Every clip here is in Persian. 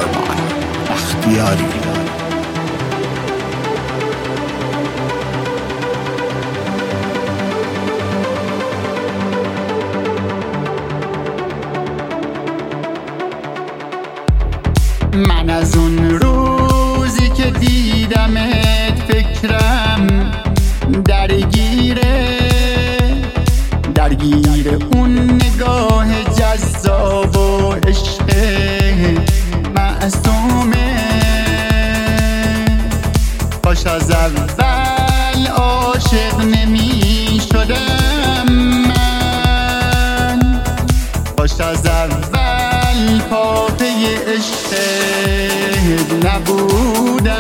بختیاری. من از اون روزی که دیدمت فکرم درگیر اون نگاه جذاب و عشق معصومه. کاش از اول عاشق نمی شدم من، کاش از اول پاپه عشق نبودم.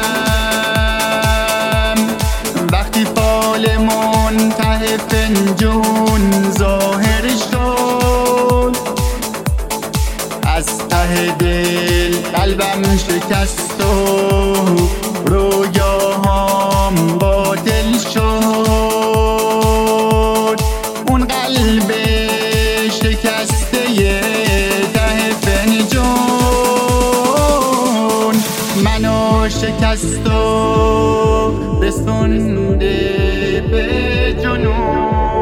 وقتی فال منتهی فنجون ظاهر شد، از ته دل قلبم شکست و رویاهام باطل شد. اون قلب شکسته ته فنجون منو شکست و رسونده به جنون.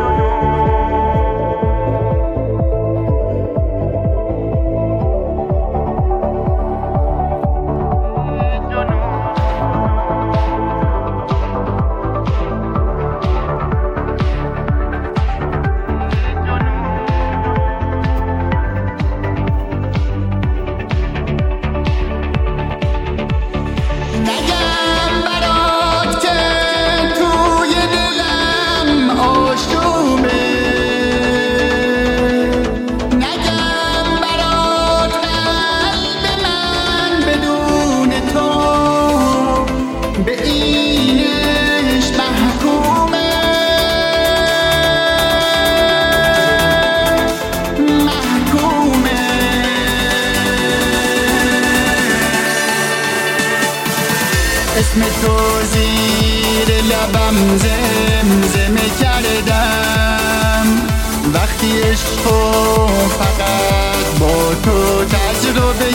اسم تو زیر لبم زمزمه کردم، وقتی عشقو فقط با تو تجربه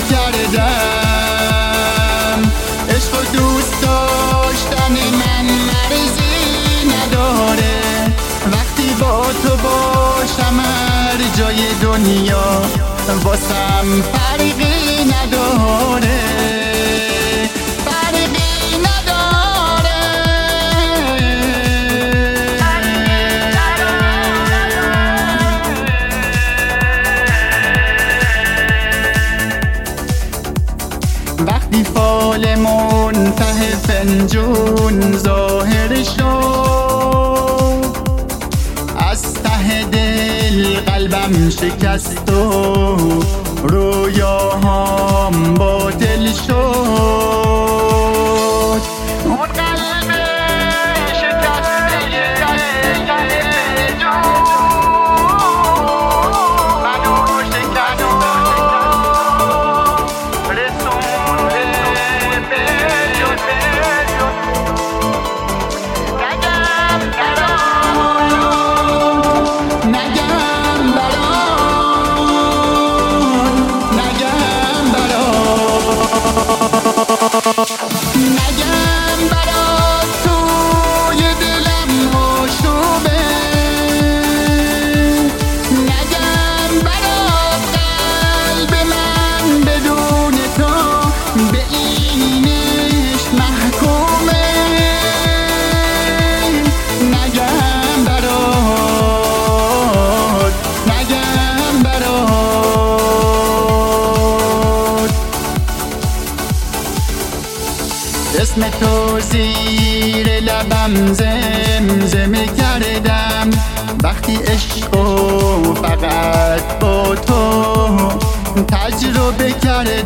کردم. عشق و دوست داشتن من مرزی نداره، وقتی با تو باشم هر جای دنیا واسم فرقی نداره. وقتی فال منتهی فنجون ظاهر شد، از ته دل قلبم شکست و رویاهام باطل شد. اون قلب شکسته ته فنجون منو شکست و نگم برات توی دلم آشوبه، نگم برات قلب من بدون تو به اینش محکومه. نگم برات، نگم برات. اسم تو زیر لبم زمزمه کردم، وقتی عشقو فقط با تو تجربه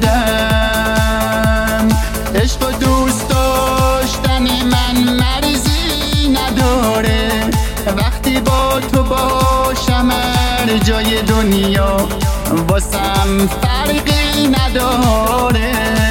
کردم. عشق و دوست داشتن من مرزی نداره، وقتی با تو باشم هر جای دنیا واسم فرقی نداره.